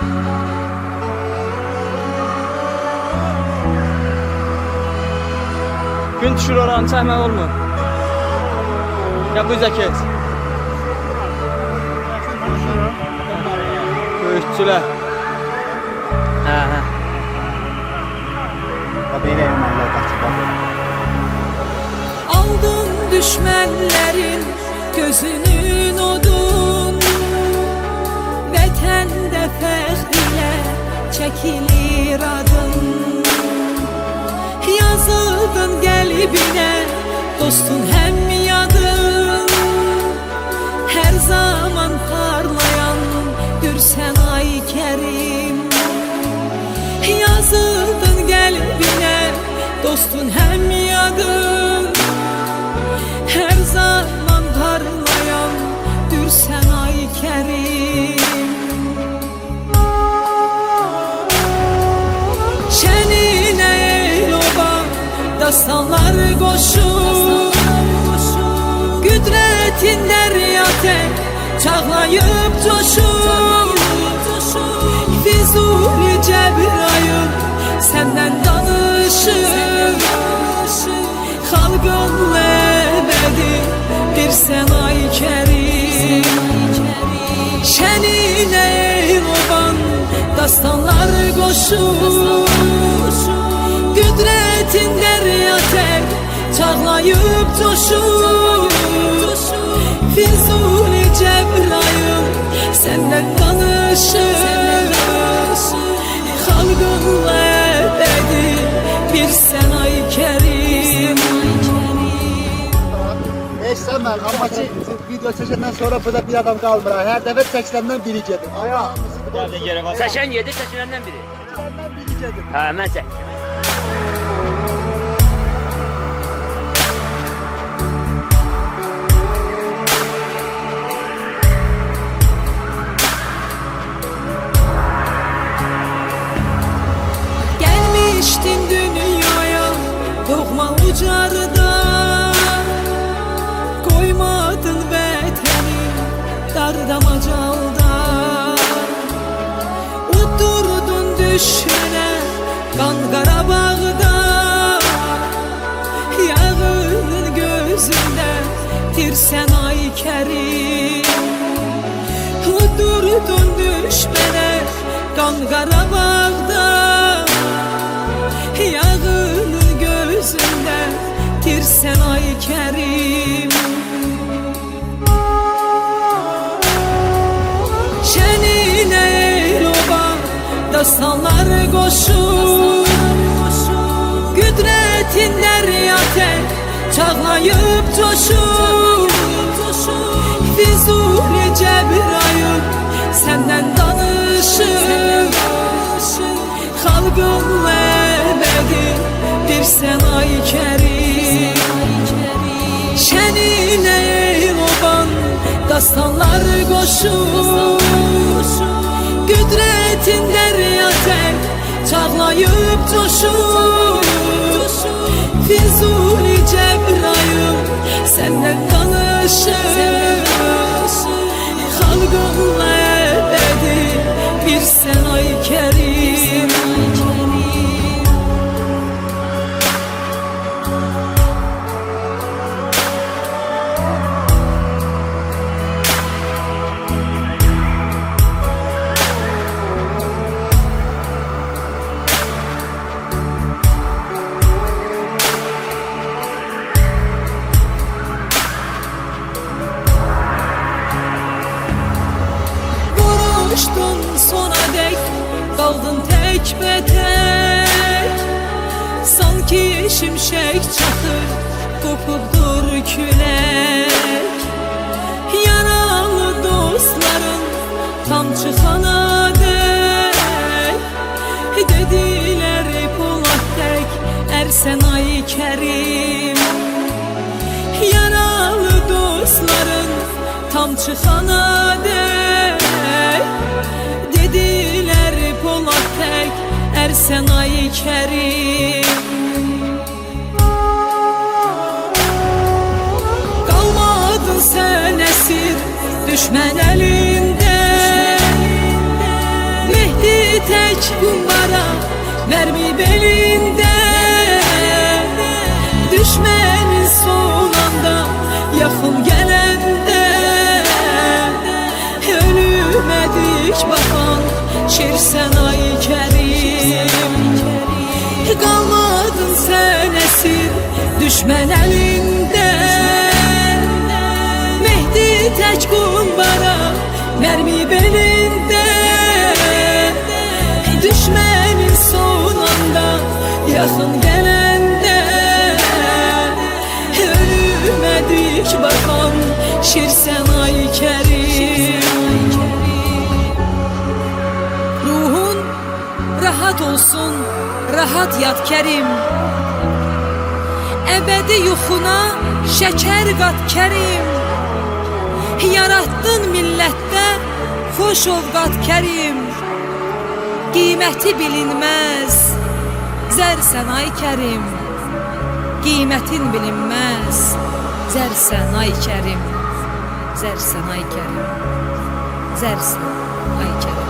Gün düşür oranı çəkmək olmur. Ya bu yüzden kes. Böyükçülər. Hə. Belə ermənilər qaçıb baxır. Aldın düşmənlərin gözünün odun, vətəndə fəxr ilə çəkilir adın. Yazıldın qəlbinə dostun həm yadın, hər zaman parlayan gürsən ay Kərim. Yazıldın qəlbinə dostun həm yadın, hər zaman parlayan gürsən ay Kərim. Şəninə el-oban dastanlar qoşur, qüdrətin dəryatək çağlayıb coşur. Füzuli Cəbrayıl səndən danışır, xalqın əbədi bir sən ay Kərim. Şəninə el-oban dastanlar qoşur, qüdrətin dəryatək çağlayıb coşur. Füzuli Cəbrayıl səndən danışır, xalqın əbədi bir sən ay Kərim. Eşsəmən, amma ki video çəkəndən sonra burada bir adam qalmır. Hər dəfə çəkiləndən biri gedir. Çəkən yedi, çəkiləndən biri. Çəkiləndən biri gedir. Hə, mən çək. Gəlmişdin dünyaya doğma ucarda, koymadın vətəni dardamacalda. Utdurdun düşünə qan Qarabağda, yağının gözündə tirsən ay Kərim. Utdurdun düşmənə qan Qarabağda, yağının gözündə tirsən ay Kərim. Şəninə el-oban dastanlar qoşur, qüdrətin dəryatək çağlayıb coşur. Füzuli Cəbrayıl səndən danışır, xalqın əbədi bir sən ay Kərim. Şəninə el-oban dastanlar qoşur, qüdrətin dəryatək çağlayıb coşur. Füzuli Cəbrayıl səndən danışır, xalqın əbədi bir sən ay Kərim. Vuruşdun sona dək, qaldın tək bətək, sanki şimşək çaxır, qopubdur külək. Yaralı dostların tam çıxana dək, dedilər Polad tək ərsən ay Kərim. Yaralı dostların tam çıxana dək, dedilər Polad tək ərsən ay Kərim. Qalmadın sən əsir düşmən əlində, Düşmən əlində Mehdi tək qumbara Mərmi belində Düşmənin son anda Yaxın gələndə Ölümə dik baxan Şirsən ay Kərim Ruhun rahat olsun Rahat yat Kərim Əbədi yuxuna şəkər qat Kərim Yaratdın millətdə xoş ovqat Kərim Qiyməti bilinməz Zərsən ay Kərim Qiymətin bilinməz Zərsən ay Kərim Zərsən ay Kərim Zərsən ay Kərim